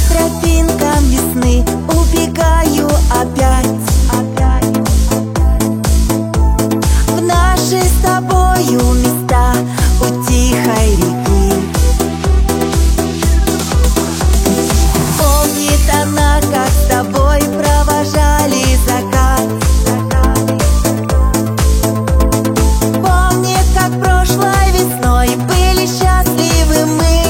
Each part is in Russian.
тропинкам весны убегаю опять. В наши с тобою места у тихой реки. Помнит она, как с тобой провожали закат. Помнит, как прошлой весной были счастливы мы.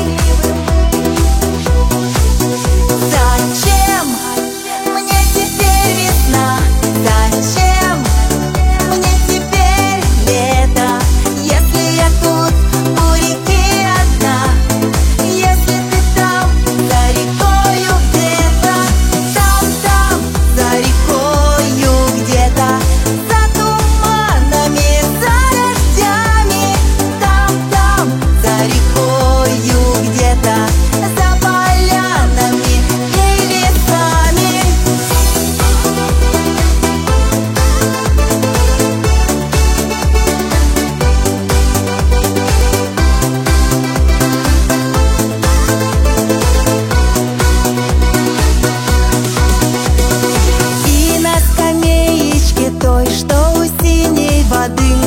Зачем мне теперь весна? Зачем мне теперь лето? Если я тут у реки одна, если ты там за рекою где-то, там за рекою где-то, за туманами, за дождями, там за рекою где-то, за полянами и лесами. И на скамеечке той, что у синей воды,